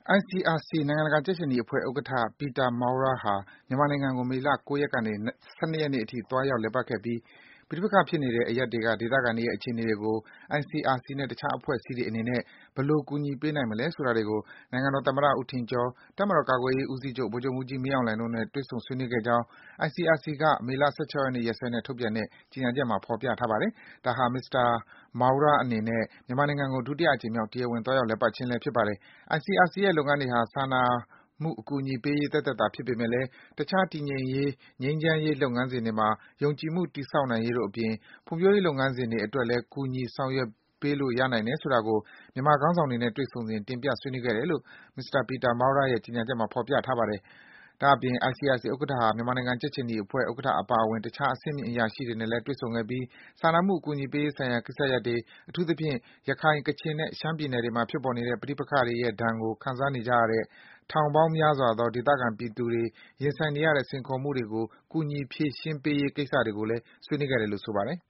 ICRC နိုင်ငံတကာကြက်ခြေနီအဖွဲ့ဥက္ကဋ္ဌ Peter Maurer ဟာ မြန်မာနိုင်ငံကို မေလ ၉ ရက်ကနေ ၁၂ ရက်နေ့အထိ သွားရောက်လည်ပတ်ခဲ့ပြီး ပဋိပက္ခဖြစ်နေတဲ့ အရပ်တွေက ဒေသခံတွေရဲ့ အခြေအနေတွေကို ICRC နဲ့ တခြားအဖွဲ့အစည်းတွေအနေနဲ့ ဘယ်လို ကူညီပေးနိုင်မလဲဆိုတာတွေကို နိုင်ငံတော်သမ္မတ ဦးထင်ကျော်၊ တပ်မတော်ကာကွယ်ရေးဦးစီးချုပ် ဗိုလ်ချုပ်မှူးကြီး မင်းအောင်လှိုင်တို့နဲ့ တွေ့ဆုံ ဆွေးနွေးခဲ့ကြောင်း ICRC က မေလ ၁၆ ရက်နေ့ ရက်စွဲနဲ့ ထုတ်ပြန်တဲ့ ကြေညာချက်မှာ ဖော်ပြထားပါတယ်။ ဒါဟာ မစ္စတာ Maurer အနေနဲ့ မြန်မာနိုင်ငံကို ဒုတိယအကြိမ်မြောက် တရားဝင် သွားရောက်လည်ပတ်ခြင်းလည်း ဖြစ်ပါတယ်။ ICRC ရဲ့ လုပ်ငန်းတွေဟာ စာနာမှုအကူအညီပေးရေး သက်သက်သာဖြစ်ပေမယ့်လည်း တခြား တည်ငြိမ်ရေး၊ ငြိမ်းချမ်းရေးလုပ်ငန်းစဉ်တွေမှာ ယုံကြည်မှုတည်ဆောက်နိုင်ရေးတို့အပြင် ဖွံ့ဖြိုးရေးလုပ်ငန်းစဉ်တွေအတွက်လည်း ကူညီ ဆောင်ရွက်ပေးလို့ ရနိုင်တယ်ဆိုတာကို မြန်မာခေါင်းဆောင်တွေနဲ့ တွေ့ဆုံစဉ် တင်ပြ ဆွေးနွေးခဲ့တယ်လို့ မစ္စတာ Peter Maurer ရဲ့ ကြေညာချက်မှာ ဖော်ပြထားပါတယ်။ ဒါ့အပြင် ICRC ဥက္ကဋ္ဌဟာ မြန်မာနိုင်ငံကြက်ခြေနီအဖွဲ့ ဥက္ကဋ္ဌအပါအဝင် တခြား အဆင့်မြင့်အရာရှိတွေနဲ့လည်း တွေ့ဆုံခဲ့ပြီး စာနာမှုအကူအညီပေးရေးဆိုင်ရာ ကိစ္စရပ်တွေ၊ အထူးသဖြင့် ရခိုင်၊ ကချင်နဲ့ ရှမ်းပြည်နယ်တွေမှာ ဖြစ်ပေါ်နေတဲ့ ပဋိပက္ခတွေရဲ့ဒဏ်ကို ခံစားနေကြရတဲ့ ထောင်ပေါင်းများစွာသော ဒေသခံပြည်သူတွေ ရင်ဆိုင်နေရတဲ့ စိန်ခေါ်မှုတွေကို ကူညီ ဖြေရှင်းပေးရေးကိစ္စတွေကိုလည်း ဆွေးနွေးခဲ့တယ်လို့ ဆိုပါတယ်။